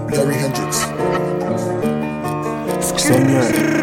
Gary Hendrix. Senor.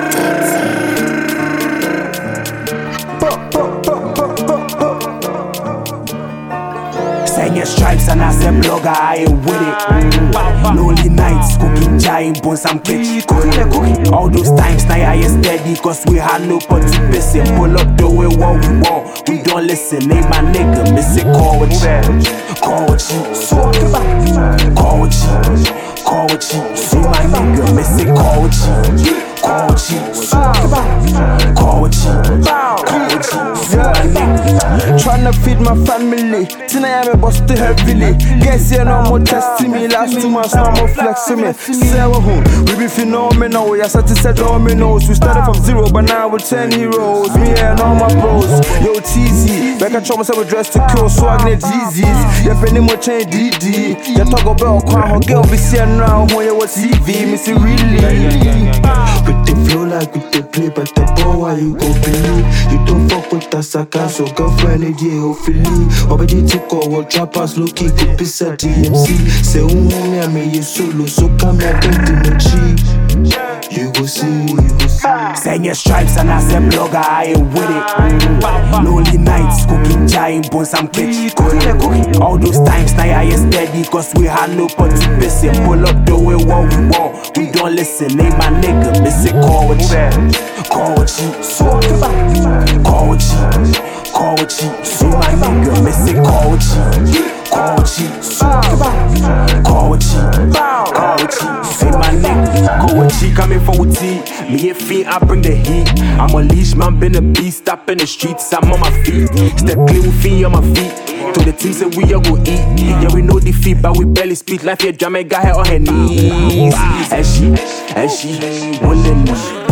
Senior stripes and as a blogger, I ain't with it. Lonely nights, cooking giant bones, I'm cooking. All those times, now I ain't steady, cause we had no pot to piss it. Pull up the way what we want, we don't listen. Ain't my nigga, miss it, call with you. Call with you. Call with you. Call with you. See my nigga, miss it, call with you. Call with you. Call with you. Call with you. See my nigga. Tryna feed my family. Tonight I'm busted heavily. Guess you no more testing me. Last 2 months no more flexing me. Say we be phenomenal. We are satisfied dominoes. We started from 0 but now we're 10 heroes. Me and all my bros. Yo TZ. Back at myself with dress to kill. So I get Yeezys. You penny more chain DD. You talk about how girl be seeing now when you watch TV. Me see really. With the flow like with the play, but the ball why you go believe. You don't fuck with us, I can't so girlfriend it, yeah, hopefully. Obedi to call what trappers look it, could be set DMC. Say, me, I mean, you solo, so come here, get in the cheek. You go see, you go see. Senior stripes and as a blogger, I ain't with it. Lonely nights, cooking giant bones, I'm cooking. All those times, now I ain't steady, cause we had no pot to piss it. Pull up the way what we want, we don't listen. Ain't my nigga, miss it, call with you. Call with you. Call with you. Call with you. See my nigga, miss it, call with you. Call with you. Call with you. Call with you. See my nigga. Go with you, coming for tea. Me and feet, I bring the heat. I'm a leash man, been a beast. Up in the streets, I'm on my feet. Step clean with feet on my feet. To the teams that we all go eat. Yeah, we know defeat, but we barely speak. Life here, Jamaica got her on her knees. And she, willing,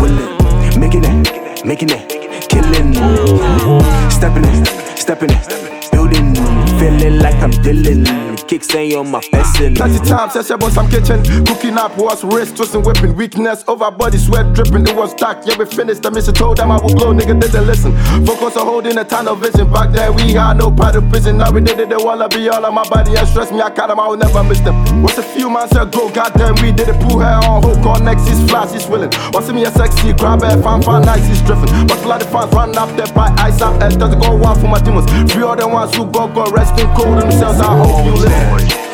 making it, killing, stepping it, building, feeling like I'm Dylan. Kicks ain't on my person. 30 times, yes, boss, I'm kitchen. Cooking up was wrist, twisting, whipping, weakness, over body, sweat dripping. It was dark, yeah, we finished. The mission told them I would blow, nigga didn't listen. Focus on holding a tunnel vision. Back then we had no part of prison. Now we did it, they wanna be all on my body and stress me. I cut them, I will never miss them. Was a few months ago, goddamn, we did it. Pull her on hook, on next, he's flash, he's willing. Want see me a sexy, grab her, fan, nice, he's drifting. But a lot of fans run up there by ice out, doesn't go wild for my demons. Free all the ones who go resting cold themselves. I hope you listen.